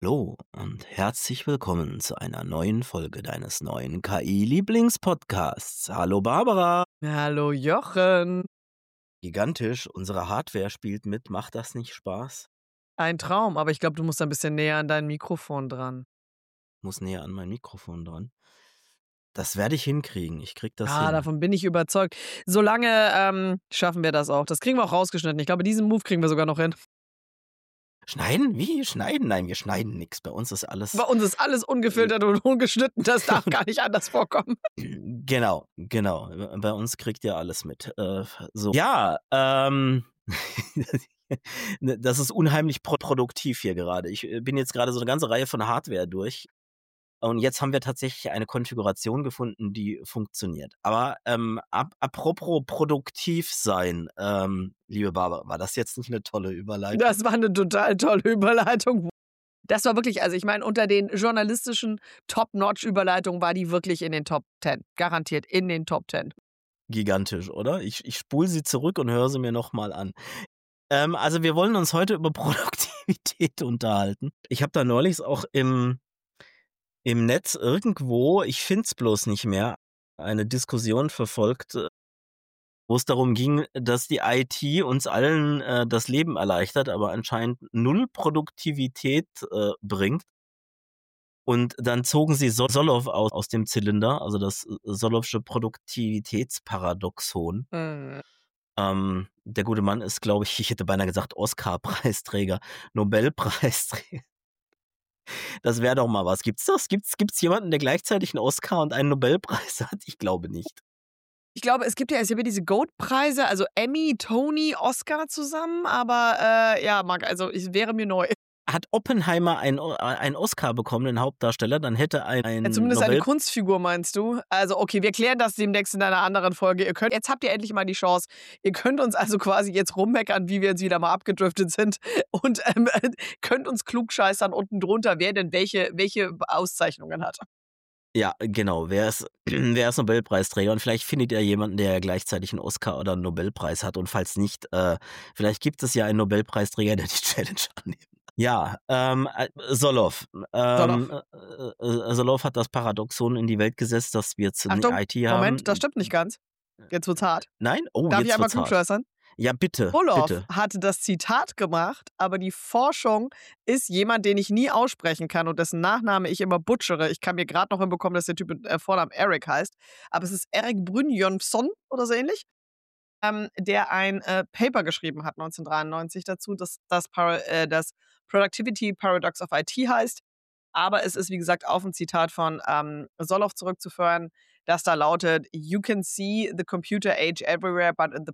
Hallo und herzlich willkommen zu einer neuen Folge deines neuen KI-Lieblingspodcasts. Hallo Barbara. Hallo Jochen. Gigantisch, unsere Hardware spielt mit. Macht das nicht Spaß? Ein Traum, aber ich glaube, du musst ein bisschen näher an dein Mikrofon dran. Muss näher an mein Mikrofon dran. Das werde ich hinkriegen. Ich krieg das hin. Davon bin ich überzeugt. Solange schaffen wir das auch. Das kriegen wir auch rausgeschnitten. Ich glaube, diesen Move kriegen wir sogar noch hin. Schneiden? Wie? Schneiden? Nein, wir schneiden nichts. Bei uns ist alles. Bei uns ist alles ungefiltert und ungeschnitten. Das darf gar nicht anders vorkommen. Genau. Bei uns kriegt ihr alles mit. So. Ja, das ist unheimlich produktiv hier gerade. Ich bin jetzt gerade so eine ganze Reihe von Hardware durch. Und jetzt haben wir tatsächlich eine Konfiguration gefunden, die funktioniert. Aber apropos produktiv sein, liebe Barbara, war das jetzt nicht eine tolle Überleitung? Das war eine total tolle Überleitung. Das war wirklich, also ich meine, unter den journalistischen Top-Notch-Überleitungen war die wirklich in den Top 10. Garantiert in den Top 10. Gigantisch, oder? Ich spule sie zurück und höre sie mir nochmal an. Also wir wollen uns heute über Produktivität unterhalten. Ich habe da neulich auch im Netz irgendwo, ich finde es bloß nicht mehr, eine Diskussion verfolgt, wo es darum ging, dass die IT uns allen das Leben erleichtert, aber anscheinend null Produktivität bringt. Und dann zogen sie Solow aus dem Zylinder, also das Solowsche Produktivitätsparadoxon. Der gute Mann ist, glaube ich hätte beinahe gesagt Oscar-Preisträger, Nobelpreisträger. Das wäre doch mal was. Gibt's das? Gibt's jemanden, der gleichzeitig einen Oscar und einen Nobelpreis hat? Ich glaube nicht. Ich glaube, es gibt ja diese Goat-Preise, also Emmy, Tony, Oscar zusammen, aber ja, also es wäre mir neu. Hat Oppenheimer einen Oscar bekommen, den Hauptdarsteller, dann hätte ein Ja, zumindest eine Kunstfigur, meinst du? Also okay, wir klären das demnächst in einer anderen Folge. Jetzt habt ihr endlich mal die Chance. Ihr könnt uns also quasi jetzt rummeckern, wie wir jetzt wieder mal abgedriftet sind und könnt uns klugscheißern unten drunter, wer denn welche Auszeichnungen hat. Ja, genau. Wer ist Nobelpreisträger? Und vielleicht findet ihr jemanden, der gleichzeitig einen Oscar oder einen Nobelpreis hat. Und falls nicht, vielleicht gibt es ja einen Nobelpreisträger, der die Challenge annimmt. Ja, Solow. Solow hat das Paradoxon in die Welt gesetzt, dass wir jetzt eine IT haben. Moment, das stimmt nicht ganz. Jetzt wird's hart. Nein? Oh, Darf jetzt ich einmal wird's hart. klugscheißern? Ja, bitte. Solow bitte. hatte das Zitat gemacht, aber die Forschung ist jemand, den ich nie aussprechen kann und dessen Nachname ich immer butchere. Ich kann mir gerade noch hinbekommen, dass der Typ mit Vornamen Eric heißt, aber es ist Erik Brynjolfsson oder so ähnlich, der ein Paper geschrieben hat 1993 dazu, das Productivity Paradox of IT heißt. Aber es ist, wie gesagt, auf ein Zitat von Solow zurückzuführen, das da lautet: You can see the computer age everywhere, but in the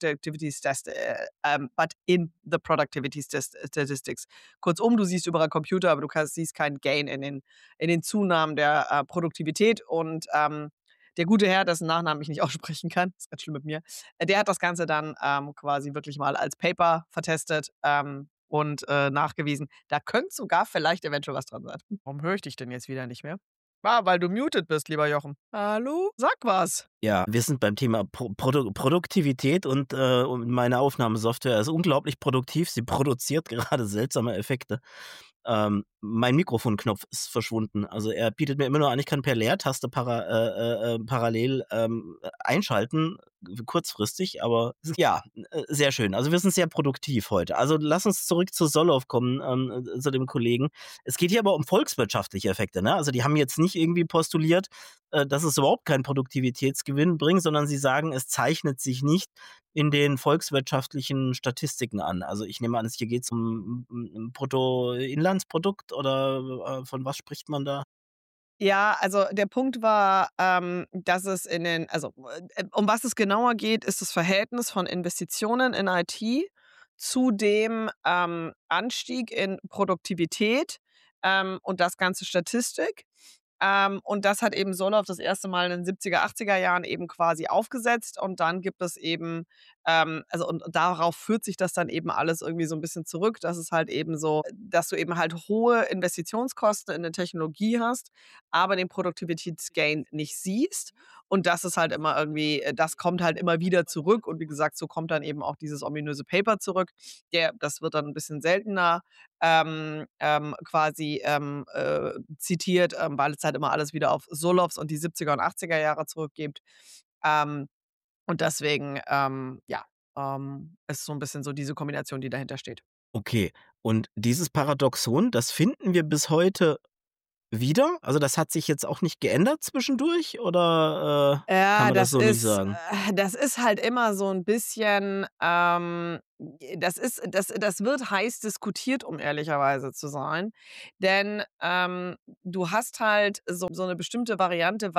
productivity statistics. Kurzum, du siehst überall Computer, aber du siehst keinen Gain in den Zunahmen der Produktivität. Und der gute Herr, dessen Nachnamen ich nicht aussprechen kann, ist ganz schlimm mit mir, der hat das Ganze dann quasi wirklich mal als Paper vertestet. Und nachgewiesen. Da könnte sogar vielleicht eventuell was dran sein. Warum höre ich dich denn jetzt wieder nicht mehr? Weil du muted bist, lieber Jochen. Hallo? Sag was. Ja, wir sind beim Thema Produktivität und meine Aufnahmesoftware ist unglaublich produktiv. Sie produziert gerade seltsame Effekte. Mein Mikrofonknopf ist verschwunden. Also er bietet mir immer nur an, ich kann per Leertaste parallel einschalten, kurzfristig, aber ja, sehr schön. Also wir sind sehr produktiv heute. Also lass uns zurück zu Solow kommen, zu dem Kollegen. Es geht hier aber um volkswirtschaftliche Effekte, ne? Also die haben jetzt nicht irgendwie postuliert, dass es überhaupt keinen Produktivitätsgewinn bringt, sondern sie sagen, es zeichnet sich nicht in den volkswirtschaftlichen Statistiken an. Also ich nehme an, hier geht es um Bruttoinlandsprodukt oder von was spricht man da? Ja, also der Punkt war, dass es um was es genauer geht, ist das Verhältnis von Investitionen in IT zu dem Anstieg in Produktivität und das Ganze Statistik. Und das hat eben Solow das erste Mal in den 70er, 80er Jahren eben quasi aufgesetzt. Und dann gibt es eben Also, und darauf führt sich das dann eben alles irgendwie so ein bisschen zurück, dass es halt eben so dass du eben halt hohe Investitionskosten in 'ne Technologie hast, aber den Produktivitätsgain nicht siehst. Und das ist halt immer irgendwie das kommt halt immer wieder zurück. Und wie gesagt, so kommt dann eben auch dieses ominöse Paper zurück. Das wird dann ein bisschen seltener, quasi, zitiert, weil es halt immer alles wieder auf Solows und die 70er und 80er Jahre zurückgibt. Ähm, und deswegen, ist so ein bisschen so diese Kombination, die dahinter steht. Okay. Und dieses Paradoxon, das finden wir bis heute wieder? Also, das hat sich jetzt auch nicht geändert zwischendurch oder, kann Ja, man das so nicht sagen? das ist halt immer so 'n bisschen, das wird heiß diskutiert, um ehrlicherweise zu sein. Denn, du hast halt so 'ne bestimmte Variante,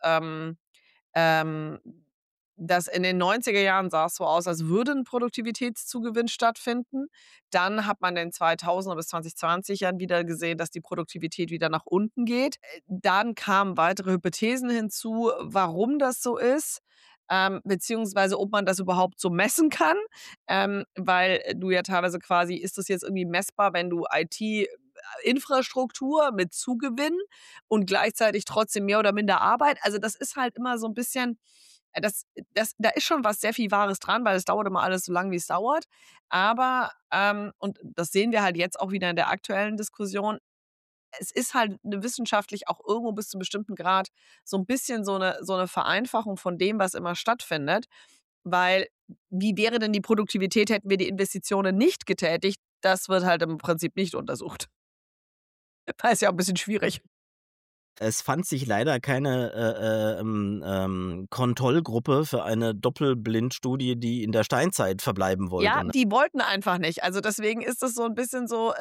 ähm das in den 90er Jahren sah es so aus, als würde 'n Produktivitätszugewinn stattfinden. Dann hat man in den 2000er bis 2020 Jahren wieder gesehen, dass die Produktivität wieder nach unten geht. Dann kamen weitere Hypothesen hinzu, warum das so ist, beziehungsweise ob man das überhaupt so messen kann, weil du ja teilweise quasi ist das jetzt irgendwie messbar, wenn du IT Infrastruktur mit Zugewinn und gleichzeitig trotzdem mehr oder minder Arbeit. Also, das ist halt immer so 'n bisschen da ist schon was sehr viel Wahres dran, weil es dauert immer alles so lang, wie es dauert. Aber, und das sehen wir halt jetzt auch wieder in der aktuellen Diskussion, es ist halt 'ne wissenschaftlich auch irgendwo bis zu 'nem bestimmten Grad so 'n bisschen so 'ne Vereinfachung von dem, was immer stattfindet. Weil wie wäre denn die Produktivität, hätten wir die Investitionen nicht getätigt? Das wird halt im Prinzip nicht untersucht. Weil ist ja auch 'n bisschen schwierig. Es fand sich leider keine, Kontrollgruppe für eine Doppelblindstudie, die in der Steinzeit verbleiben Ja, wollte, ne? die wollten einfach nicht. Also, deswegen ist das so 'n bisschen so,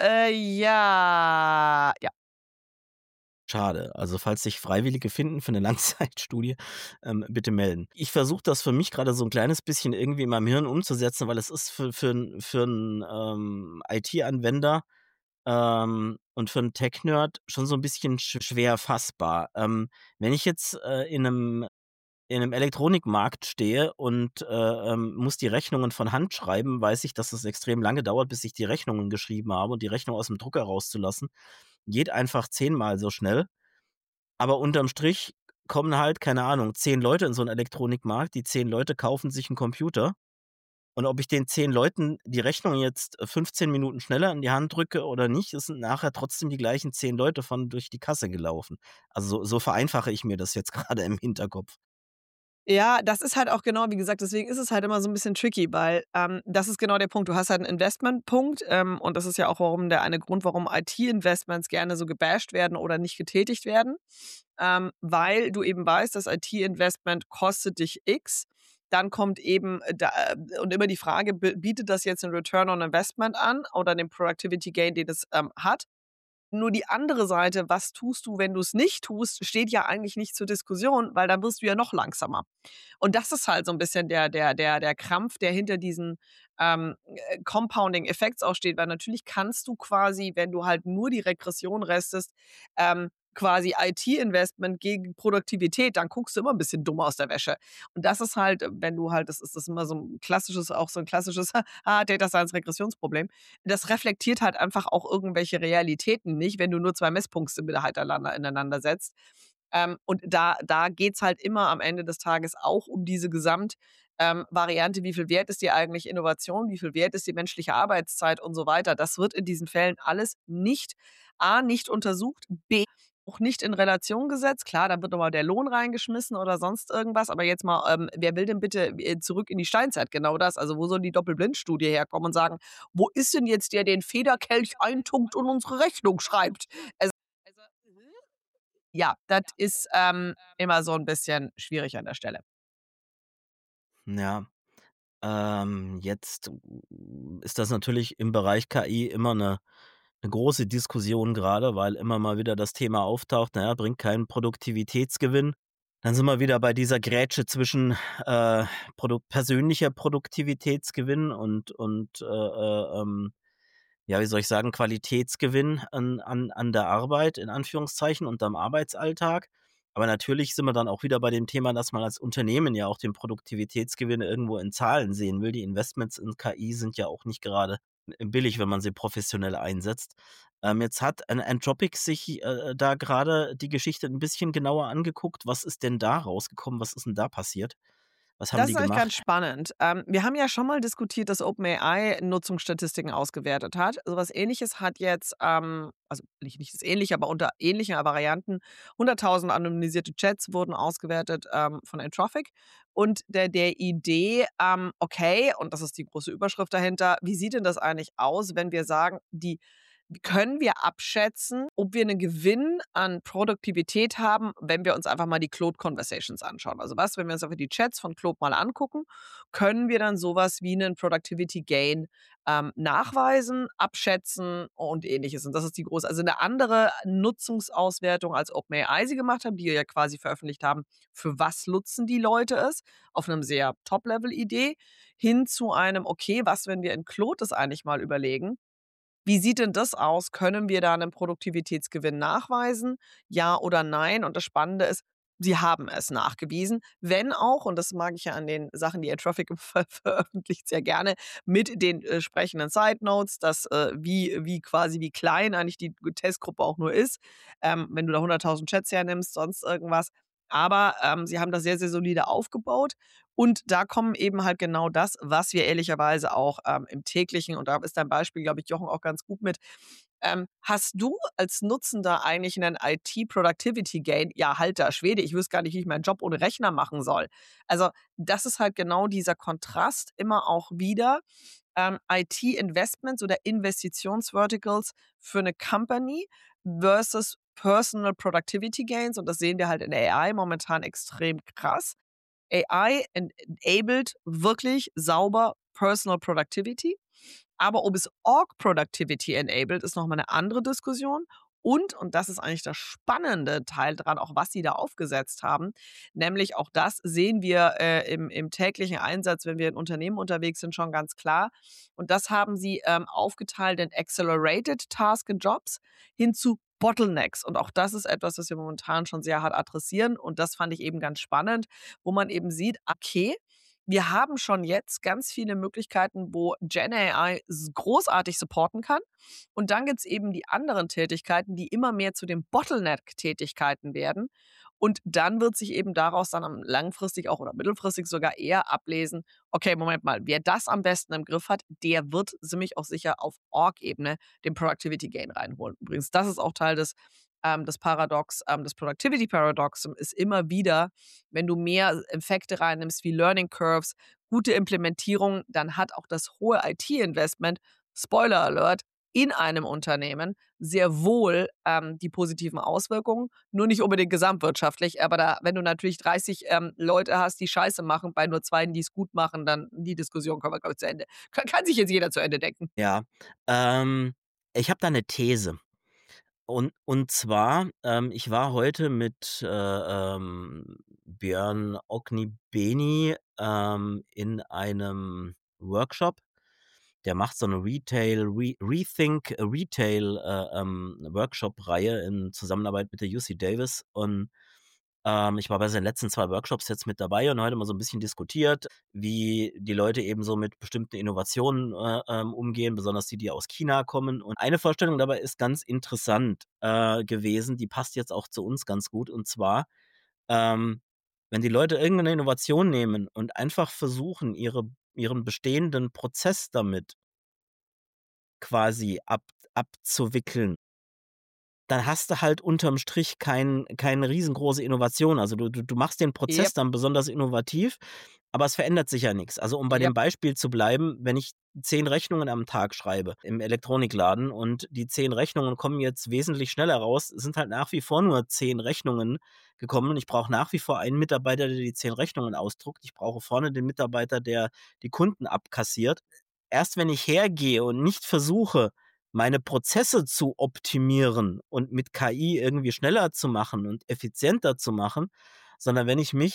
ja. Schade. Also, falls sich Freiwillige finden für 'ne Langzeitstudie, bitte melden. Ich versuche das für mich grade so 'n kleines bisschen irgendwie in meinem Hirn umzusetzen, weil es ist für 'n IT-Anwender, und für 'n Tech-Nerd schon so 'n bisschen schwer fassbar. Wenn ich jetzt, in 'nem Elektronikmarkt stehe und, muss die Rechnungen von Hand schreiben, weiß ich, dass es extrem lange dauert, bis ich die Rechnungen geschrieben habe und die Rechnung aus'm Drucker rauszulassen, geht einfach zehnmal so schnell. Aber unterm Strich kommen halt, keine Ahnung, 10 Leute in so 'n Elektronikmarkt. Die 10 Leute kaufen sich 'n Computer und ob ich den 10 Leuten die Rechnung jetzt, 15 Minuten schneller in die Hand drücke oder nicht, es sind nachher trotzdem die gleichen 10 Leute von durch die Kasse gelaufen. Also, so vereinfache ich mir das jetzt grade im Hinterkopf. Ja, das ist halt auch genau wie gesagt, deswegen ist es halt immer so 'n bisschen tricky, weil, das ist genau der Punkt. Du hast halt 'n Investmentpunkt, und das ist ja auch der eine Grund, warum IT-Investments gerne so gebasht werden oder nicht getätigt werden, weil du eben weißt, das IT-Investment kostet dich X. Dann kommt eben, und immer die Frage, bietet das jetzt 'n Return on Investment an oder den Productivity Gain, den es, hat? Nur die andere Seite, was tust du, wenn du es nicht tust, steht ja eigentlich nicht zur Diskussion, weil dann wirst du ja noch langsamer. Und das ist halt so ein bisschen der Krampf, der hinter diesen, Compounding Effects auch steht, weil natürlich kannst du quasi, wenn du halt nur die Regression restest, quasi IT-Investment gegen Produktivität, dann guckst du immer ein bisschen dumm aus der Wäsche. Und das ist halt, wenn du halt das ist immer so ein klassisches auch so ein klassisches, Data Science Regressionsproblem. Das reflektiert halt einfach auch irgendwelche Realitäten nicht, wenn du nur 2 Messpunkte miteinander ineinander setzt. Und da geht's halt immer am Ende des Tages auch um diese Variante, wie viel wert ist dir eigentlich Innovation, wie viel wert ist die menschliche Arbeitszeit und so weiter. Das wird in diesen Fällen alles nicht nicht untersucht, auch nicht in Relation gesetzt. Klar, da wird noch mal der Lohn reingeschmissen oder sonst irgendwas, aber jetzt mal, wer will denn bitte, zurück in die Steinzeit? Genau das. Also, wo soll die Doppelblindstudie herkommen und sagen: „Wo ist denn jetzt der den Federkelch eintunkt und unsere Rechnung schreibt?“ Ja, das ist, immer so 'n bisschen schwierig an der Stelle. Ja, jetzt ist das natürlich im Bereich KI immer 'ne große Diskussion grade, weil immer mal wieder das Thema auftaucht, na ja, bringt keinen Produktivitätsgewinn. Dann sind wir wieder bei dieser Grätsche zwischen, persönlicher Produktivitätsgewinn und ja, wie soll ich sagen, Qualitätsgewinn an der Arbeit in Anführungszeichen und am Arbeitsalltag. Aber natürlich sind wir dann auch wieder bei dem Thema, dass man als Unternehmen ja auch den Produktivitätsgewinn irgendwo in Zahlen sehen will. Die Investments in KI sind ja auch nicht gerade billig, wenn man sie professionell einsetzt. Jetzt hat ein Anthropic sich, da gerade die Geschichte ein bisschen genauer angeguckt. Was ist denn da rausgekommen? Was ist denn da passiert? Was haben Das die ist eigentlich ganz gemacht? spannend. Wir haben ja schon mal diskutiert, dass OpenAI Nutzungsstatistiken ausgewertet hat. So was Ähnliches hat jetzt, also nicht das Ähnliche, aber unter ähnlichen Varianten, 100.000 anonymisierte Chats wurden ausgewertet, von Anthropic. Und der Idee, okay, und das ist die große Überschrift dahinter, wie sieht denn das eigentlich aus, wenn wir sagen, die können wir abschätzen, ob wir einen Gewinn an Produktivität haben, wenn wir uns einfach mal die Claude Conversations anschauen? Also was, wenn wir uns einfach die Chats von Claude mal angucken, können wir dann sowas wie einen Productivity Gain, nachweisen, abschätzen und Ähnliches. Und das ist die große, also eine andere Nutzungsauswertung, als OpenAI sie gemacht haben, die ja quasi veröffentlicht haben, für was nutzen die Leute es, auf einem sehr Top-Level-Idee, hin zu einem: „Okay, was, wenn wir in Claude das eigentlich mal überlegen, wie sieht denn das aus? Können wir da 'nen Produktivitätsgewinn nachweisen? Ja oder nein?“ Und das Spannende ist, sie haben es nachgewiesen, wenn auch, und das mag ich ja an den Sachen, die Anthropic veröffentlicht, sehr gerne, mit den, entsprechenden Side Notes, dass, wie quasi wie klein eigentlich die Testgruppe auch nur ist, wenn du da 100.000 Chats hernimmst, sonst irgendwas. Aber, sie haben das sehr, sehr solide aufgebaut, und da kommen eben halt genau das, was wir ehrlicherweise auch, im täglichen, und da ist dein Beispiel, glaube ich, Jochen, auch ganz gut mit. Hast du als Nutzender eigentlich 'nen IT-Productivity Gain? Ja, alter Schwede, ich wüsste gar nicht, wie ich meinen Job ohne Rechner machen soll. Also, das ist halt genau dieser Kontrast immer auch wieder, IT-Investments oder Investitionsverticals für 'ne Company versus Personal Productivity Gains, und das sehen wir halt in AI momentan extrem krass. AI enabled wirklich sauber Personal Productivity, aber ob es Org Productivity enabled, ist noch mal 'ne andere Diskussion. Und das ist eigentlich das spannende Teil dran, auch was sie da aufgesetzt haben, nämlich auch das sehen wir, im täglichen Einsatz, wenn wir in Unternehmen unterwegs sind, schon ganz klar. Und das haben sie, aufgeteilt in Accelerated Task and Jobs hin zu Bottlenecks. Und auch das ist etwas, was wir momentan schon sehr hart adressieren. Und das fand ich eben ganz spannend, wo man eben sieht, okay, wir haben schon jetzt ganz viele Möglichkeiten, wo Gen AI großartig supporten kann. Und dann gibt's eben die anderen Tätigkeiten, die immer mehr zu den Bottleneck-Tätigkeiten werden. Und dann wird sich eben daraus dann langfristig auch oder mittelfristig sogar eher ablesen, okay, Moment mal, wer das am besten im Griff hat, der wird ziemlich auch sicher auf Org-Ebene den Productivity Gain reinholen. Übrigens, das ist auch Teil des Paradox, des Productivity Paradox ist immer wieder, wenn du mehr Effekte reinnimmst wie Learning Curves, gute Implementierung, dann hat auch das hohe IT-Investment, Spoiler Alert, in einem Unternehmen sehr wohl, die positiven Auswirkungen, nur nicht unbedingt gesamtwirtschaftlich, aber da, wenn du natürlich 30, Leute hast, die Scheiße machen, bei nur 2, die es gut machen, dann die Diskussion können wir, glaube ich, zu Ende, kann sich jetzt jeder zu Ende denken. Ja, ähm, ich habe da eine These. Und zwar, ich war heute mit, Björn Ognibeni, in einem Workshop. Der macht so 'ne Rethink Retail, Workshop-Reihe in Zusammenarbeit mit der UC Davis. Und ich war bei seinen letzten 2 Workshops jetzt mit dabei und heute mal so ein bisschen diskutiert, wie die Leute eben so mit bestimmten Innovationen, umgehen, besonders die, die aus China kommen. Und eine Vorstellung dabei ist ganz interessant, gewesen, die passt jetzt auch zu uns ganz gut. Und zwar, ähm, wenn die Leute irgendeine Innovation nehmen und einfach versuchen, ihren bestehenden Prozess damit quasi abzuwickeln, dann hast du halt unterm Strich keine riesengroße Innovation. Also, du machst den Prozess Jep, dann besonders innovativ, aber es verändert sich ja nix. Also, um bei dem jep. Beispiel zu bleiben, wenn ich 10 Rechnungen am Tag schreibe im Elektronikladen und die 10 Rechnungen kommen jetzt wesentlich schneller raus, sind halt nach wie vor nur 10 Rechnungen gekommen und ich brauche nach wie vor einen Mitarbeiter, der die 10 Rechnungen ausdruckt. Ich brauche vorne den Mitarbeiter, der die Kunden abkassiert. Erst wenn ich hergehe und nicht versuche, meine Prozesse zu optimieren und mit KI irgendwie schneller zu machen und effizienter zu machen, sondern wenn ich mich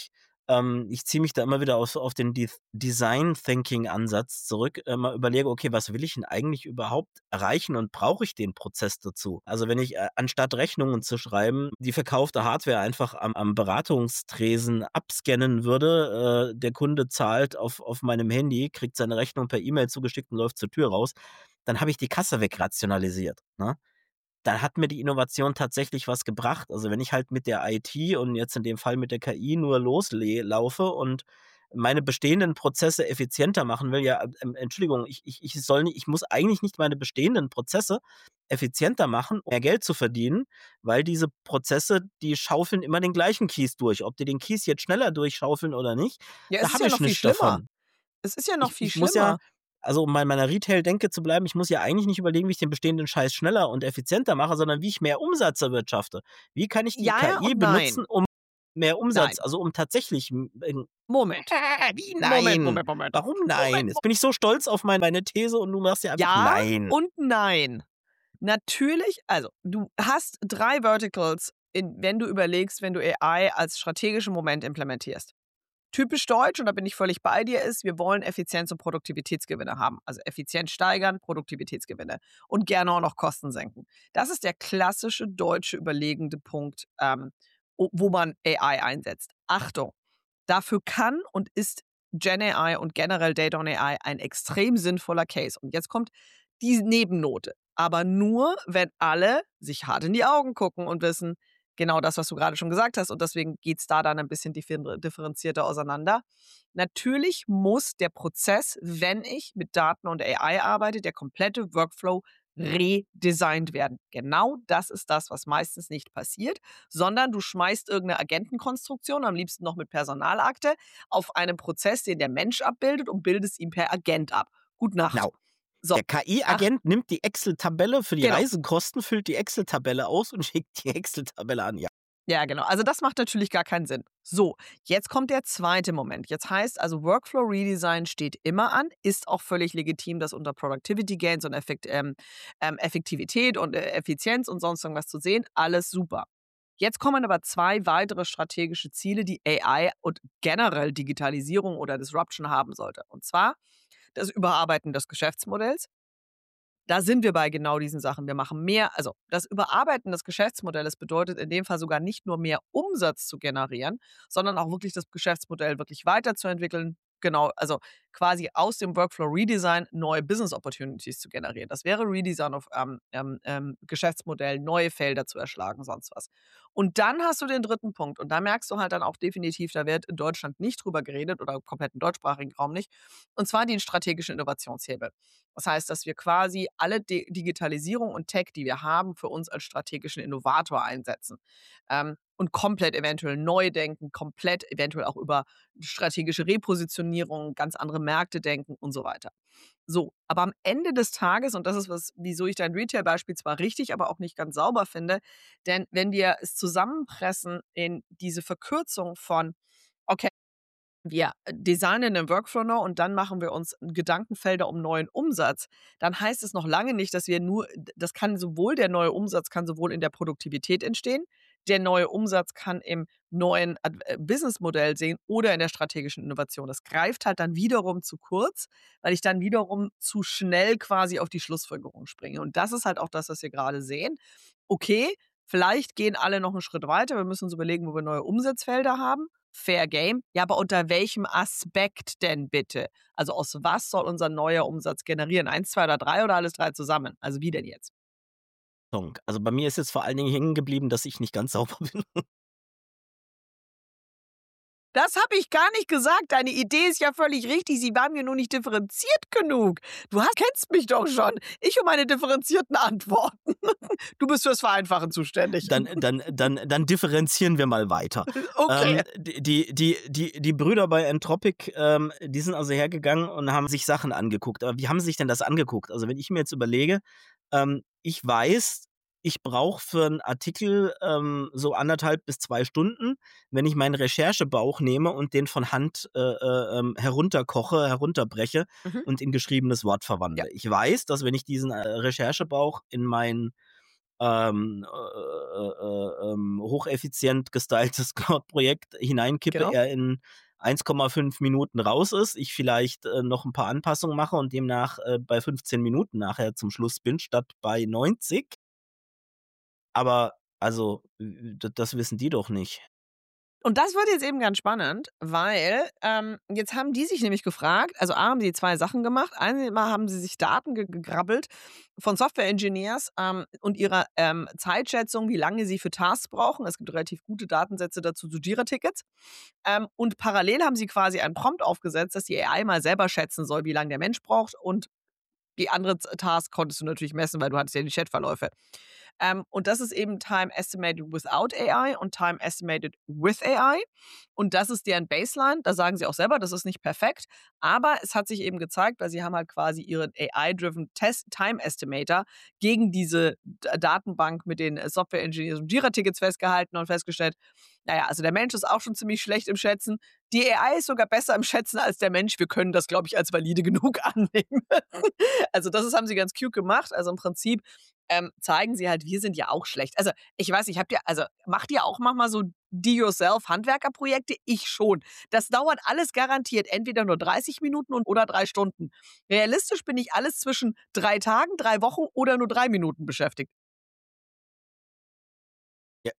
Ich ziehe mich da immer wieder auf den Design-Thinking-Ansatz zurück, mal überlege: „Okay, was will ich denn eigentlich überhaupt erreichen und brauche ich den Prozess dazu?“ Also, wenn ich, anstatt Rechnungen zu schreiben, die verkaufte Hardware einfach am Beratungstresen abscannen würde, der Kunde zahlt auf meinem Handy, kriegt seine Rechnung per E-Mail zugeschickt und läuft zur Tür raus, dann habe ich die Kasse wegrationalisiert, ne? Dann hat mir die Innovation tatsächlich was gebracht. Also, wenn ich halt mit der IT und jetzt in dem Fall mit der KI nur laufe und meine bestehenden Prozesse effizienter machen will, ja, Entschuldigung, ich muss eigentlich nicht meine bestehenden Prozesse effizienter machen, um mehr Geld zu verdienen, weil diese Prozesse, die schaufeln immer den gleichen Kies durch. Ob die den Kies jetzt schneller durchschaufeln oder nicht, Ja, es da ist habe ja ich noch viel nichts schlimmer. davon. Es ist ja noch viel Ich muss ja, schlimmer. also, um bei meiner Retail-Denke zu bleiben, ich muss ja eigentlich nicht überlegen, wie ich den bestehenden Scheiß schneller und effizienter mache, sondern wie ich mehr Umsatz erwirtschafte. Wie kann ich die Ja KI und nein. benutzen, um mehr Nein. Umsatz, also, um tatsächlich Moment. wie Moment, nein? Moment, Moment. Warum Moment, nein? Jetzt Mo bin ich so stolz auf meine These und du machst ja einfach Ja nein. und nein. Natürlich, also, du hast 3 Verticals, wenn du überlegst, wenn du AI als strategischen Moment implementierst. Typisch deutsch, und da bin ich völlig bei dir, ist, wir wollen Effizienz und Produktivitätsgewinne haben. Also Effizienz steigern, Produktivitätsgewinne und gerne auch noch Kosten senken. Das ist der klassische deutsche überlegende Punkt, wo man AI einsetzt. Achtung, dafür kann und ist Gen AI und generell Data on AI ein extrem sinnvoller Case. Und jetzt kommt die Nebennote. Aber nur, wenn alle sich hart in die Augen gucken und wissen, genau das, was du gerade schon gesagt hast. Und deswegen geht es da dann ein bisschen differenzierter auseinander. Natürlich muss der Prozess, wenn ich mit Daten und AI arbeite, der komplette Workflow redesignt werden. Genau das ist das, was meistens nicht passiert, sondern du schmeißt irgendeine Agentenkonstruktion, am liebsten noch mit Personalakte, auf einen Prozess, den der Mensch abbildet und bildest ihn per Agent ab. Gut Nacht. Genau. So, Der ach, KI-Agent nimmt die Excel-Tabelle für die genau. Reisekosten, füllt die Excel-Tabelle aus und schickt die Excel-Tabelle an. Ja. Ja, genau. Also das macht natürlich gar keinen Sinn. So, jetzt kommt der zweite Moment. Jetzt heißt also, Workflow Redesign steht immer an, ist auch völlig legitim, das unter Productivity Gains und Effektivität und Effizienz und sonst irgendwas zu sehen. Alles super. Jetzt kommen aber 2 weitere strategische Ziele, die AI und generell Digitalisierung oder Disruption haben sollte. Und zwar das Überarbeiten des Geschäftsmodells. Da sind wir bei genau diesen Sachen. Wir machen mehr, also das Überarbeiten des Geschäftsmodells bedeutet in dem Fall sogar nicht nur mehr Umsatz zu generieren, sondern auch wirklich das Geschäftsmodell wirklich weiterzuentwickeln. Genau, also quasi aus dem Workflow Redesign neue Business Opportunities zu generieren. Das wäre Redesign auf Geschäftsmodell, neue Felder zu erschlagen, sonst was. Und dann hast du den dritten Punkt. Und da merkst du halt dann auch definitiv, da wird in Deutschland nicht drüber geredet oder im kompletten deutschsprachigen Raum nicht. Und zwar den strategischen Innovationshebel. Das heißt, dass wir quasi alle Digitalisierung und Tech, die wir haben, für uns als strategischen Innovator einsetzen. Und komplett eventuell neu denken, komplett eventuell auch über strategische Repositionierung, ganz andere Märkte denken und so weiter. So, aber am Ende des Tages, und das ist was, wieso ich dein Retail-Beispiel zwar richtig, aber auch nicht ganz sauber finde, denn wenn wir es zusammenpressen in diese Verkürzung von, okay, wir designen 'nen Workflow noch und dann machen wir uns Gedankenfelder um neuen Umsatz. Dann heißt es noch lange nicht, dass wir nur das kann sowohl der neue Umsatz kann sowohl in der Produktivität entstehen, der neue Umsatz kann im neuen Businessmodell sehen oder in der strategischen Innovation. Das greift halt dann wiederum zu kurz, weil ich dann wiederum zu schnell quasi auf die Schlussfolgerung springe. Und das ist halt auch das, was wir grade sehen. Okay, vielleicht gehen alle noch 'n Schritt weiter. Wir müssen uns überlegen, wo wir neue Umsatzfelder haben. Fair Game. Ja, aber unter welchem Aspekt denn bitte? Also, aus was soll unser neuer Umsatz generieren? Eins, 2 oder 3 oder alles 3 zusammen? Also, wie denn jetzt? Also, bei mir ist jetzt vor allen Dingen hängen geblieben, dass ich nicht ganz sauber bin. Das habe ich gar nicht gesagt. Deine Idee ist ja völlig richtig. Sie war mir nur nicht differenziert genug. Kennst mich doch schon. Ich und meine differenzierten Antworten. Du bist fürs Vereinfachen zuständig. Dann differenzieren wir mal weiter. Okay. Die Brüder bei Entropic, die sind also hergegangen und haben sich Sachen angeguckt. Aber wie haben sie sich denn das angeguckt? Also, wenn ich mir jetzt überlege, ich weiß, ich brauche für 'n Artikel, so 1,5 bis 2 Stunden. Wenn ich meinen Recherchebauch nehme und den von Hand, herunterkoche, herunterbreche Mhm. und in geschriebenes Wort Ja. verwandle. Ich weiß, dass wenn ich diesen, Recherchebauch in mein hocheffizient gestyltes Cloud-Projekt hineinkippe, Genau. er in 1,5 Minuten raus ist, ich vielleicht, noch ein paar Anpassungen mache und demnach, bei 15 Minuten nachher zum Schluss bin, statt bei 90. Aber also, das wissen die doch nicht. Und das wird jetzt eben ganz spannend, weil, jetzt haben die sich nämlich gefragt, also A, haben sie 2 Sachen gemacht. Einmal haben sie sich Daten gegrabbelt von Software-Engineers, und ihrer, Zeitschätzung, wie lange sie für Tasks brauchen. Es gibt relativ gute Datensätze dazu zu Jira-Tickets. Und parallel haben sie quasi einen Prompt aufgesetzt, dass die AI mal selber schätzen soll, wie lange der Mensch braucht, und die andere Task konntest du natürlich messen, weil du hattest ja die Chatverläufe. Und das ist eben Time Estimated Without AI und Time Estimated with AI. Und das ist deren Baseline. Da sagen sie auch selber, das ist nicht perfekt. Aber es hat sich eben gezeigt, weil sie haben halt quasi ihren AI-driven Test Time Estimator gegen diese Datenbank mit den Software Engineers und Jira-Tickets festgehalten und festgestellt, naja, also der Mensch ist auch schon ziemlich schlecht im Schätzen. Die AI ist sogar besser im Schätzen als der Mensch. Wir können das, glaube ich, als valide genug annehmen. Also das haben sie ganz cute gemacht. Also im Prinzip zeigen sie halt, wir sind ja auch schlecht. Also ich weiß nicht, macht ihr auch manchmal so Do-yourself-Handwerkerprojekte? Ich schon. Das dauert alles garantiert entweder nur 30 Minuten oder 3 Stunden. Realistisch bin ich alles zwischen 3 Tagen, 3 Wochen oder nur 3 Minuten beschäftigt. Ja,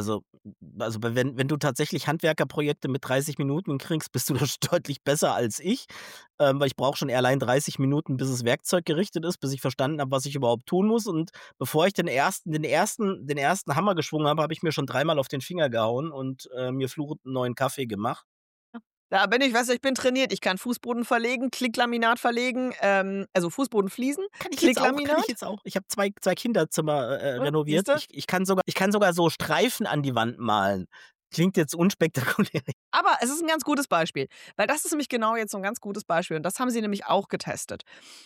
also, wenn du tatsächlich Handwerkerprojekte mit 30 Minuten kriegst, bist du da deutlich besser als ich, weil ich brauche schon allein 30 Minuten, bis das Werkzeug gerichtet ist, bis ich verstanden habe, was ich überhaupt tun muss. Und bevor ich den ersten Hammer geschwungen habe, habe ich mir schon dreimal auf den Finger gehauen und, mir fluchend 'n neuen Kaffee gemacht. Da bin ich, weißt du, ich bin trainiert. Ich kann Fußboden verlegen, Klicklaminat verlegen, also Fußbodenfliesen, Kann ich Klicklaminat. jetzt auch. Ich habe zwei Kinderzimmer, Siehst renoviert. du? Ich kann sogar so Streifen an die Wand malen. Klingt jetzt unspektakulär. Aber es ist ein ganz gutes Beispiel, weil das ist nämlich genau jetzt so 'n ganz gutes Beispiel und das haben sie nämlich auch getestet.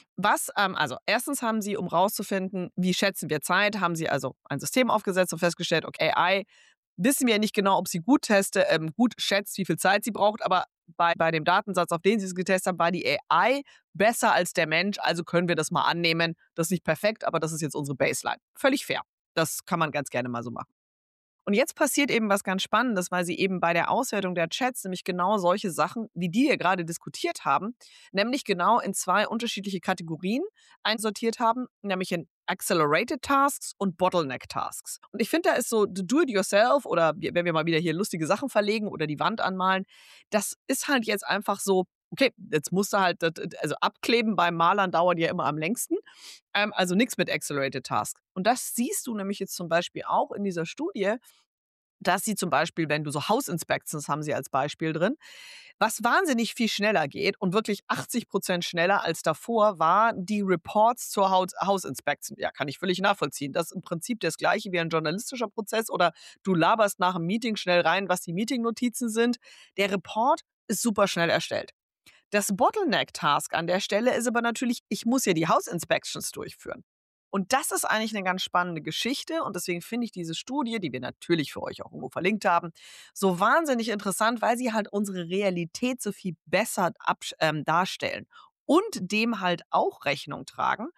Also erstens haben sie, um rauszufinden, wie schätzen wir Zeit, haben sie also ein System aufgesetzt und festgestellt, okay, AI wissen wir nicht genau, ob sie gut schätzt, wie viel Zeit sie braucht, aber bei dem Datensatz, auf den sie es getestet haben, war die AI besser als der Mensch, also können wir das mal annehmen. Das ist nicht perfekt, aber das ist jetzt unsere Baseline. Völlig fair. Das kann man ganz gerne mal so machen. Und jetzt passiert eben was ganz Spannendes, weil sie eben bei der Auswertung der Chats nämlich genau solche Sachen, wie die wir gerade diskutiert haben, nämlich genau in 2 unterschiedliche Kategorien einsortiert haben, nämlich in Accelerated Tasks und Bottleneck Tasks. Und ich finde, da ist so Do-it-yourself oder wenn wir mal wieder hier lustige Sachen verlegen oder die Wand anmalen, das ist halt jetzt einfach so, okay, jetzt musst du halt, also abkleben beim Malern dauert ja immer am längsten. Also nichts mit Accelerated Tasks. Und das siehst du nämlich jetzt zum Beispiel auch in dieser Studie, dass sie zum Beispiel, wenn du so House Inspections haben sie als Beispiel drin, was wahnsinnig viel schneller geht und wirklich 80% schneller als davor, waren die Reports zur House Inspection. Ja, kann ich völlig nachvollziehen. Das ist im Prinzip das Gleiche wie ein journalistischer Prozess oder du laberst nach 'm Meeting schnell rein, was die Meetingnotizen sind. Der Report ist super schnell erstellt. Das Bottleneck-Task an der Stelle ist aber natürlich, ich muss ja die House Inspections durchführen. Und das ist eigentlich eine ganz spannende Geschichte und deswegen finde ich diese Studie, die wir natürlich für euch auch irgendwo verlinkt haben, so wahnsinnig interessant, weil sie halt unsere Realität so viel besser darstellen und dem halt auch Rechnung tragen.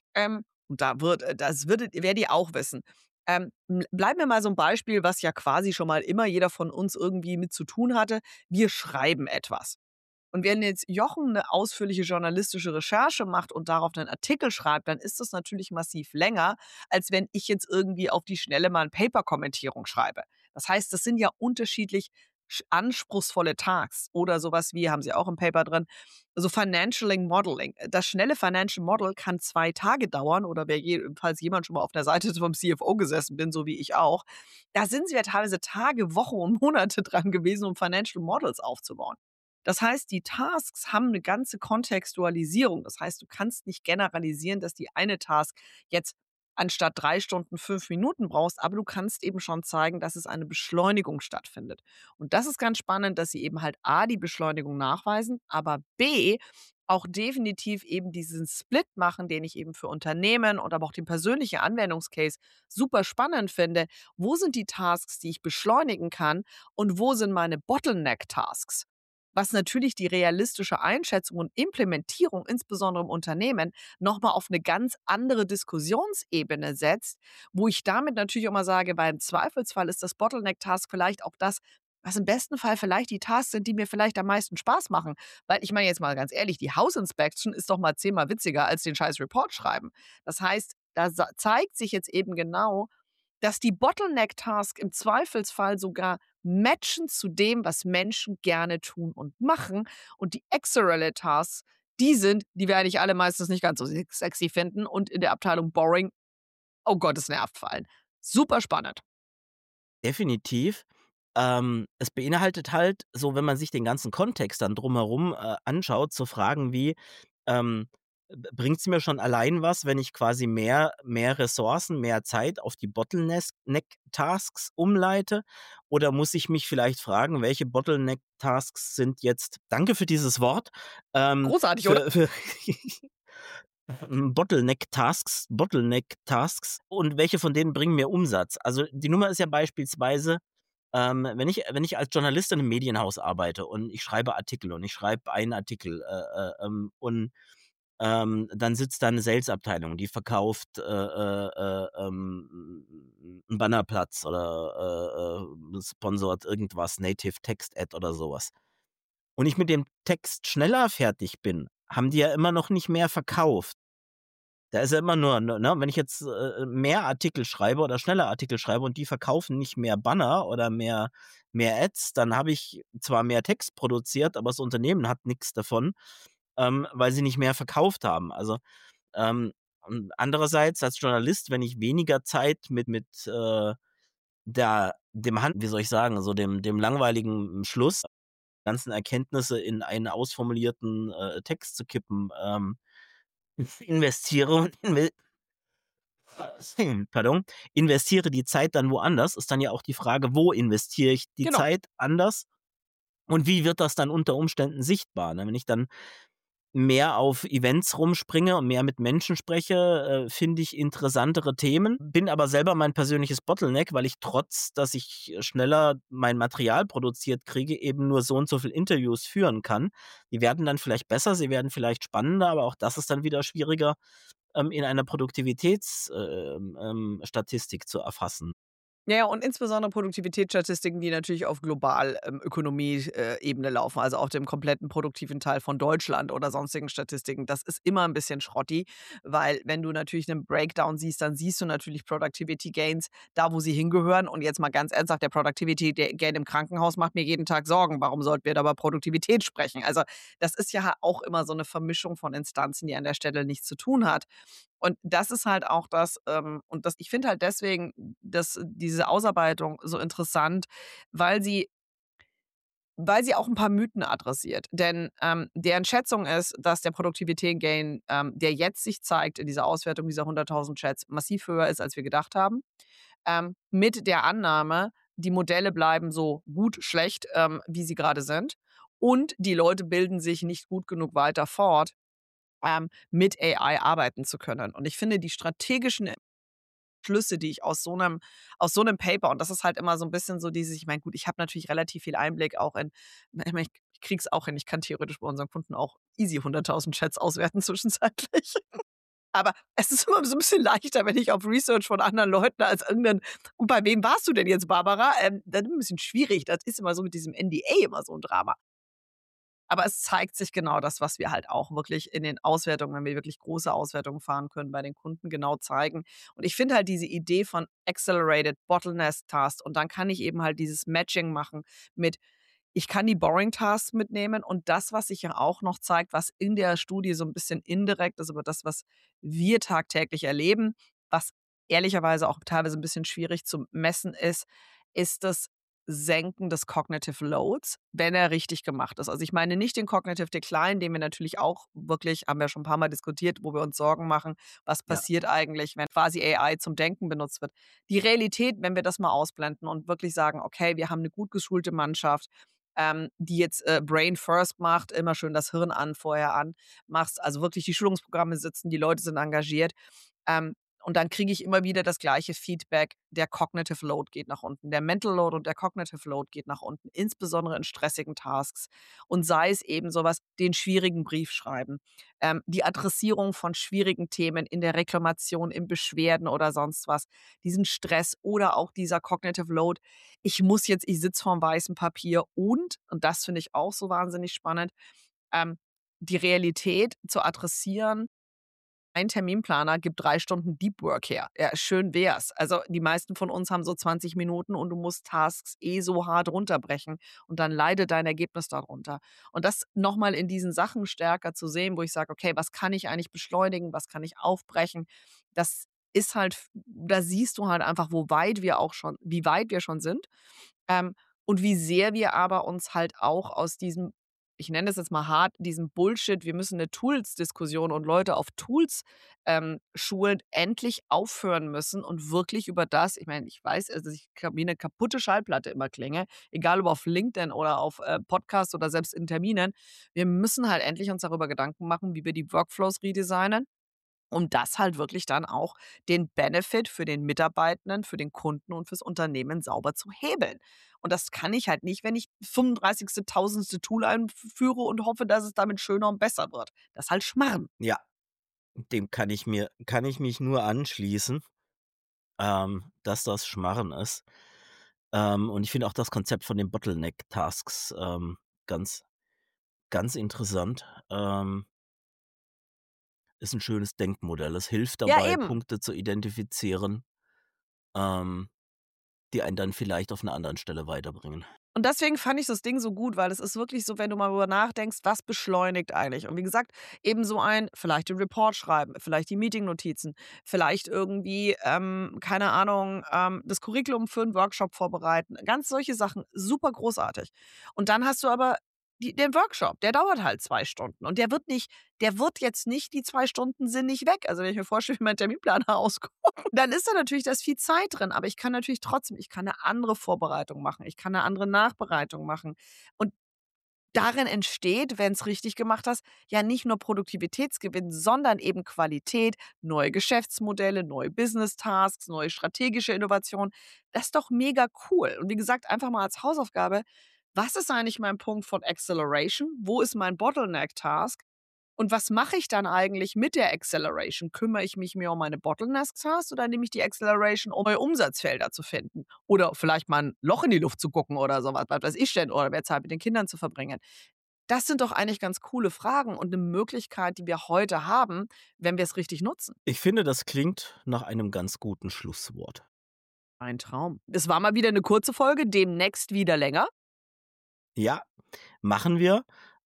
Und werdet ihr auch wissen. Bleiben wir mal so ein Beispiel, was ja quasi schon mal immer jeder von uns irgendwie mit zu tun hatte. Wir schreiben etwas. Und wenn jetzt Jochen 'ne ausführliche journalistische Recherche macht und darauf 'nen Artikel schreibt, dann ist das natürlich massiv länger, als wenn ich jetzt irgendwie auf die Schnelle mal 'n Paper-Kommentierung schreibe. Das heißt, das sind ja unterschiedlich anspruchsvolle Tasks oder so was wie, haben sie auch im Paper drin, so Financialing Modeling. Das schnelle Financial Model kann 2 Tage dauern oder falls jemand schon mal auf der Seite vom CFO gesessen bin, so wie ich auch, da sind sie ja teilweise Tage, Wochen und Monate dran gewesen, um Financial Models aufzubauen. Das heißt, die Tasks haben 'ne ganze Kontextualisierung. Das heißt, du kannst nicht generalisieren, dass die eine Task jetzt anstatt 3 Stunden 5 Minuten brauchst, aber du kannst eben schon zeigen, dass es eine Beschleunigung stattfindet. Und das ist ganz spannend, dass sie eben halt A, die Beschleunigung nachweisen, aber B, auch definitiv eben diesen Split machen, den ich eben für Unternehmen und aber auch den persönlichen Anwendungscase super spannend finde. Wo sind die Tasks, die ich beschleunigen kann und wo sind meine Bottleneck-Tasks? was natürlich die realistische Einschätzung und Implementierung, insbesondere im Unternehmen, noch mal auf eine ganz andere Diskussionsebene setzt, wo ich damit natürlich auch mal sage, weil im Zweifelsfall ist das Bottleneck-Task vielleicht auch das, was im besten Fall vielleicht die Tasks sind, die mir vielleicht am meisten Spaß machen. Weil ich meine jetzt mal ganz ehrlich, die House Inspection ist doch mal 10-mal witziger als den scheiß Report schreiben. Das heißt, da zeigt sich jetzt eben genau, dass die Bottleneck-Task im Zweifelsfall sogar matchen zu dem, was Menschen gerne tun und machen. Und die Accelerate-Tasks, die werde ich alle meistens nicht ganz so sexy finden und in der Abteilung Boring, oh Gott, es nervt fallen. Super spannend. Definitiv. Es beinhaltet halt so, wenn man sich den ganzen Kontext dann drumherum, anschaut, so Fragen wie, ähm, bringt's mir schon allein was, wenn ich quasi mehr Ressourcen, mehr Zeit auf die Bottleneck-Tasks umleite? Oder muss ich mich vielleicht fragen, welche Bottleneck-Tasks sind jetzt danke für dieses Wort, Großartig, oder? für Bottleneck-Tasks und welche von denen bringen mir Umsatz? Also, die Nummer ist ja beispielsweise, wenn ich als Journalist in 'nem Medienhaus arbeite und ich schreibe Artikel und ich schreibe einen Artikel, und, dann sitzt da 'ne Sales-Abteilung, die verkauft, 'n Bannerplatz oder, sponsort irgendwas, Native Text Ad oder so was. Und ich mit dem Text schneller fertig bin, haben die ja immer noch nicht mehr verkauft. Da ist ja immer nur, ne, wenn ich jetzt, mehr Artikel schreibe oder schneller Artikel schreibe und die verkaufen nicht mehr Banner oder mehr Ads, dann habe ich zwar mehr Text produziert, aber das Unternehmen hat nix davon, weil sie nicht mehr verkauft haben. Also, und andererseits als Journalist, wenn ich weniger Zeit mit, der dem Hand wie soll ich sagen, so dem langweiligen Schluss, ganzen Erkenntnisse in einen ausformulierten, Text zu kippen, investiere und pardon, investiere die Zeit dann woanders, ist dann ja auch die Frage, wo investiere ich die Genau. Zeit anders und wie wird das dann unter Umständen sichtbar, ne? Wenn ich dann mehr auf Events rumspringe und mehr mit Menschen spreche, finde ich interessantere Themen, bin aber selber mein persönliches Bottleneck, weil ich trotz, dass ich schneller mein Material produziert kriege, eben nur so und so viel Interviews führen kann. Die werden dann vielleicht besser, sie werden vielleicht spannender, aber auch das ist dann wieder schwieriger, in einer Produktivitäts Statistik zu erfassen. Ja, ja, und insbesondere Produktivitätsstatistiken, die natürlich auf global Ökonomie Ebene laufen, also auf dem kompletten produktiven Teil von Deutschland oder sonstigen Statistiken. Das ist immer ein bisschen schrotti, weil wenn du natürlich einen Breakdown siehst, dann siehst du natürlich Productivity Gains da, wo sie hingehören. Und jetzt mal ganz ernsthaft, der Productivity Gain im Krankenhaus macht mir jeden Tag Sorgen. Warum sollten wir da über Produktivität sprechen? Also, das ist ja auch immer so eine Vermischung von Instanzen, die an der Stelle nichts zu tun hat. Und das ist halt auch das und das ich finde halt deswegen, dass diese Ausarbeitung so interessant, weil sie weil sie auch ein paar Mythen adressiert. Denn, deren Schätzung ist, dass der Produktivität-Gain, der jetzt sich zeigt in dieser Auswertung dieser 100.000 Chats, massiv höher ist, als wir gedacht haben. Mit der Annahme, die Modelle bleiben so gut, schlecht, wie sie gerade sind. Und die Leute bilden sich nicht gut genug weiter fort, mit AI arbeiten zu können. Und ich finde, die strategischen Schlüsse, die ich aus so 'nem Paper, und das ist halt immer so 'n bisschen so dieses, ich meine, gut, ich habe natürlich relativ viel Einblick auch in, ich meine, ich kriege es auch hin. Ich kann theoretisch bei unseren Kunden auch easy 100.000 Chats auswerten zwischenzeitlich. Aber es ist immer so 'n bisschen leichter, wenn ich auf Research von anderen Leuten als „Und bei wem warst du denn jetzt, Barbara?“ Das ist 'n bisschen schwierig. Das ist immer so mit diesem NDA immer so 'n Drama. Aber es zeigt sich genau das, was wir halt auch wirklich in den Auswertungen, wenn wir wirklich große Auswertungen fahren können, bei den Kunden genau zeigen. Und ich finde halt diese Idee von Accelerated Bottleneck Tasks, und dann kann ich eben halt dieses Matching machen mit, ich kann die Boring Tasks mitnehmen, und das, was sich ja auch noch zeigt, was in der Studie so ein bisschen indirekt ist, aber das, was wir tagtäglich erleben, was ehrlicherweise auch teilweise ein bisschen schwierig zu messen ist das Senken des Cognitive Loads, wenn er richtig gemacht ist. Also, ich meine nicht den Cognitive Decline, den wir natürlich auch wirklich, haben wir schon ein paar Mal diskutiert, wo wir uns Sorgen machen, was Ja. passiert eigentlich, wenn quasi AI zum Denken benutzt wird. Die Realität, wenn wir das mal ausblenden und wirklich sagen: „Okay, wir haben eine gut geschulte Mannschaft, die jetzt, Brain First macht, immer schön das Hirn vorher an, machst also wirklich die Schulungsprogramme sitzen, die Leute sind engagiert.“ Und Und dann kriege ich immer wieder das gleiche Feedback: Der Cognitive Load geht nach unten. Der Mental Load und der Cognitive Load geht nach unten, insbesondere in stressigen Tasks. Und sei es eben so was, den schwierigen Brief schreiben, die Adressierung von schwierigen Themen in der Reklamation, in Beschwerden oder sonst was, diesen Stress oder auch dieser Cognitive Load. Ich sitze vorm weißen Papier und das finde ich auch so wahnsinnig spannend, ähm, die Realität zu adressieren. Ein Terminplaner gibt 3 Stunden Deep Work her. Ja, schön wär's. Also, die meisten von uns haben so 20 Minuten und du musst Tasks so hart runterbrechen und dann leidet dein Ergebnis darunter. Und das noch mal in diesen Sachen stärker zu sehen, wo ich sage: „Okay, was kann ich eigentlich beschleunigen? Was kann ich aufbrechen?“ Das ist halt da siehst du halt einfach, wie weit wir schon sind, und wie sehr wir aber uns halt auch aus diesem, ich nenne das jetzt mal hart, diesem Bullshit, wir müssen 'ne Tools-Diskussion und Leute auf Tools, schulen, endlich aufhören müssen und wirklich über das, ich meine, ich weiß, dass ich wie 'ne kaputte Schallplatte immer klinge, egal ob auf LinkedIn oder auf, Podcasts oder selbst in Terminen. Wir müssen halt endlich uns darüber Gedanken machen, wie wir die Workflows redesignen, um das halt wirklich dann auch den Benefit für den Mitarbeitenden, für den Kunden und fürs Unternehmen sauber zu hebeln. Und das kann ich halt nicht, wenn ich 35. Tausendste Tool einführe und hoffe, dass es damit schöner und besser wird. Das ist halt Schmarrn. Ja, dem kann ich mich nur anschließen, dass das Schmarren ist. Und ich finde auch das Konzept von den Bottleneck-Tasks, ganz ganz interessant. Ist ein schönes Denkmodell. Es hilft Ja, dabei, eben. Punkte zu identifizieren, ähm, die einen dann vielleicht auf 'ner anderen Stelle weiterbringen. Und deswegen fand ich das Ding so gut, weil es ist wirklich so, wenn du mal drüber nachdenkst, was beschleunigt eigentlich? Und wie gesagt, eben so vielleicht den Report schreiben, vielleicht die Meetingnotizen, vielleicht irgendwie, keine Ahnung, das Curriculum für 'n Workshop vorbereiten. Ganz solche Sachen, super großartig. Und dann hast du aber den Workshop, der dauert halt 2 Stunden und der wird jetzt nicht, die 2 Stunden sind nicht weg. Also, wenn ich mir vorstelle, wie mein Terminplaner ausguckt, dann ist da natürlich, da ist viel Zeit drin, aber ich kann 'ne andere Vorbereitung machen. Ich kann 'ne andere Nachbereitung machen. Und darin entsteht, wenn's richtig gemacht hast, ja nicht nur Produktivitätsgewinn, sondern eben Qualität, neue Geschäftsmodelle, neue Business Tasks, neue strategische Innovationen. Das ist doch mega cool. Und wie gesagt, einfach mal als Hausaufgabe: Was ist eigentlich mein Punkt von Acceleration? Wo ist mein Bottleneck Task? Und was mache ich dann eigentlich mit der Acceleration? Kümmere ich mich mehr um meine Bottlenecks oder nehme ich die Acceleration, um neue Umsatzfelder zu finden? Oder vielleicht mal 'n Loch in die Luft zu gucken oder so was, was weiß ich denn, oder mehr Zeit mit den Kindern zu verbringen. Das sind doch eigentlich ganz coole Fragen und 'ne Möglichkeit, die wir heute haben, wenn wir's richtig nutzen. Ich finde, das klingt nach einem ganz guten Schlusswort. Ein Traum. Es war mal wieder 'ne kurze Folge, demnächst wieder länger. Ja, machen wir.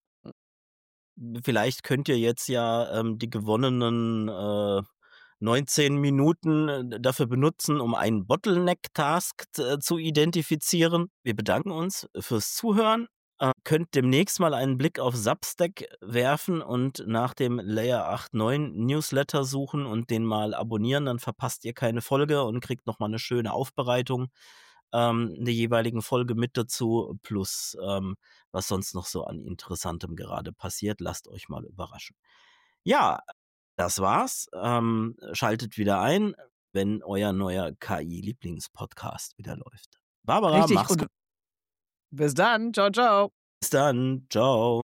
Vielleicht könnt ihr jetzt ja, die gewonnenen, 19 Minuten, dafür benutzen, um einen Bottleneck-Task zu identifizieren. Wir bedanken uns fürs Zuhören. Könnt demnächst mal einen Blick auf Substack werfen und nach dem Layer 8.9 Newsletter suchen und den mal abonnieren, dann verpasst ihr keine Folge und kriegt noch mal 'ne schöne Aufbereitung, der jeweiligen Folge mit dazu, plus, was sonst noch so an Interessantem gerade passiert. Lasst euch mal überraschen. Ja, das war's. Schaltet wieder ein, wenn euer neuer KI-Lieblingspodcast wieder läuft. Barbara, Richtig, mach's und gut. bis dann. Tschau, tschau. Bis dann. Tschau.